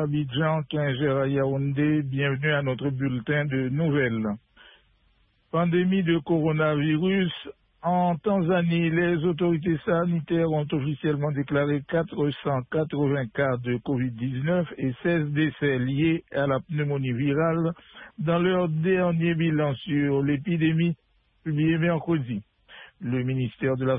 Abidjan, Kinger à Yaoundé. Bienvenue à notre bulletin de nouvelles. Pandémie de coronavirus. En Tanzanie, les autorités sanitaires ont officiellement déclaré 480 cas de Covid-19 et 16 décès liés à la pneumonie virale dans leur dernier bilan sur l'épidémie publié mercredi. Le ministère de la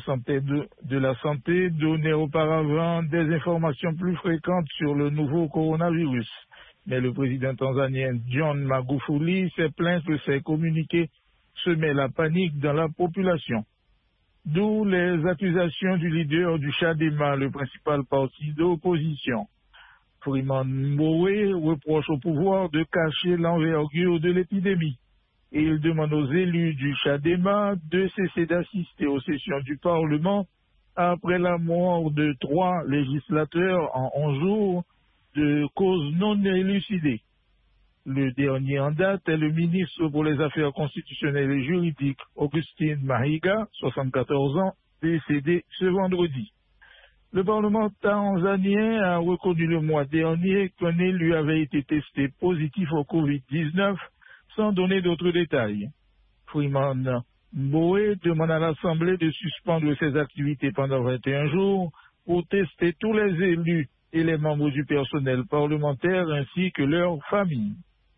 Santé donnait auparavant des informations plus fréquentes sur le nouveau coronavirus. Mais le président tanzanien John Magufuli s'est plaint que ces communiqués semaient la panique dans la population. D'où les accusations du leader du Chadema, le principal parti d'opposition. Freeman Mbowe reproche au pouvoir de cacher l'envergure de l'épidémie. Et il demande aux élus du Chadema de cesser d'assister aux sessions du Parlement après la mort de 3 législateurs en 11 jours de causes non élucidées. Le dernier en date est le ministre pour les Affaires constitutionnelles et juridiques, Augustine Mahiga, 74 ans, décédé ce vendredi. Le Parlement tanzanien a reconnu le mois dernier qu'un élu avait été testé positif au Covid-19 sans donner d'autres détails. Freeman Mbowe demande à l'Assemblée de suspendre ses activités pendant 21 jours pour tester tous les élus et les membres du personnel parlementaire ainsi que leurs familles.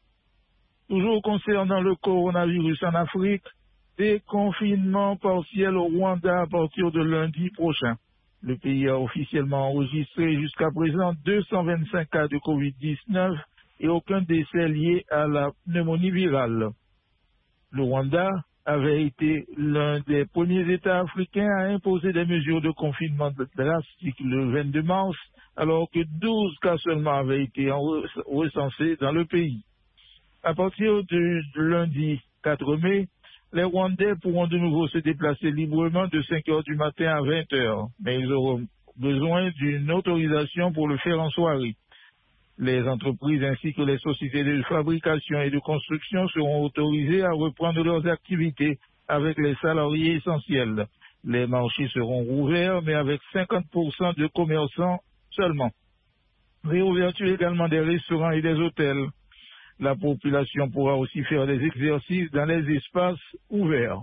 Toujours concernant le coronavirus en Afrique, déconfinement partiel au Rwanda à partir de lundi prochain. Le pays a officiellement enregistré jusqu'à présent 225 cas de Covid-19 et aucun décès lié à la pneumonie virale. Le Rwanda avait été l'un des premiers États africains à imposer des mesures de confinement drastiques le 22 mars, alors que 12 cas seulement avaient été recensés dans le pays. À partir de lundi 4 mai, les Rwandais pourront de nouveau se déplacer librement de 5 heures du matin à 20 heures, mais ils auront besoin d'une autorisation pour le faire en soirée. Les entreprises ainsi que les sociétés de fabrication et de construction seront autorisées à reprendre leurs activités avec les salariés essentiels. Les marchés seront rouverts, mais avec 50% de commerçants seulement. Réouverture également des restaurants et des hôtels. La population pourra aussi faire des exercices dans les espaces ouverts.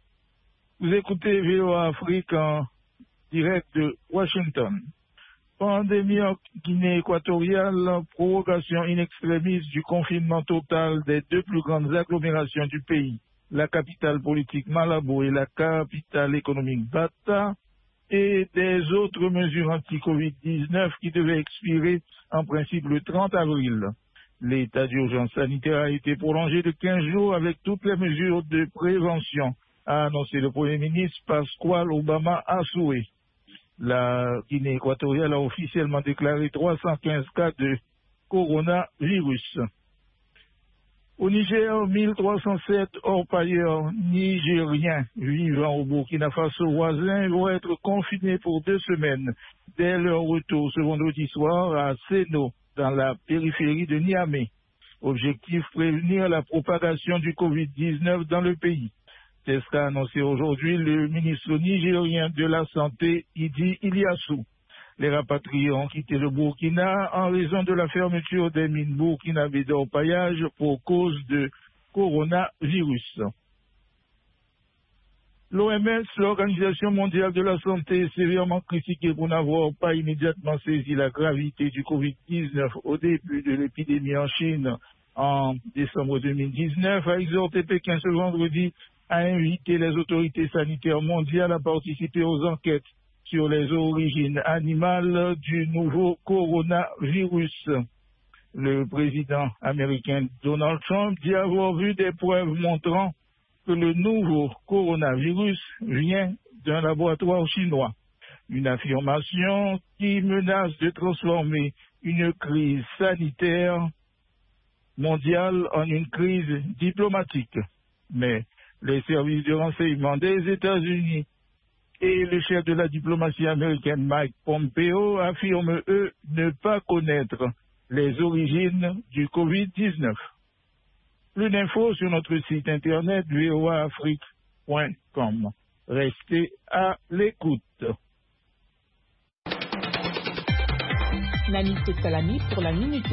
Vous écoutez VOA Afrique en direct de Washington. Pandémie en Guinée équatoriale, prorogation in extremis du confinement total des 2 plus grandes agglomérations du pays, la capitale politique Malabo et la capitale économique Bata, et des autres mesures anti-Covid-19 qui devaient expirer en principe le 30 avril. L'état d'urgence sanitaire a été prolongé de 15 jours avec toutes les mesures de prévention, a annoncé le Premier ministre Pascual Obama Assoué. La Guinée équatoriale a officiellement déclaré 315 cas de coronavirus. Au Niger, 1307 orpailleurs nigériens vivant au Burkina Faso voisin vont être confinés pour 2 semaines dès leur retour ce vendredi soir à Seno, dans la périphérie de Niamey. Objectif, prévenir la propagation du Covid-19 dans le pays. C'est ce qu'a annoncé aujourd'hui le ministre nigérien de la Santé, Idi Iliassou. Les rapatriés ont quitté le Burkina en raison de la fermeture des mines burkinabées d'orpaillage pour cause de coronavirus. L'OMS, l'Organisation mondiale de la santé, est sévèrement critiquée pour n'avoir pas immédiatement saisi la gravité du Covid-19 au début de l'épidémie en Chine en décembre 2019, a exhorté Pékin ce vendredi à inviter les autorités sanitaires mondiales à participer aux enquêtes sur les origines animales du nouveau coronavirus. Le président américain Donald Trump dit avoir vu des preuves montrant que le nouveau coronavirus vient d'un laboratoire chinois. Une affirmation qui menace de transformer une crise sanitaire mondiale en une crise diplomatique. Mais les services de renseignement des États-Unis et le chef de la diplomatie américaine Mike Pompeo affirment, eux, ne pas connaître les origines du Covid-19. Plus d'infos sur notre site internet voaafrique.com. Restez à l'écoute. Nani Salami pour la Minute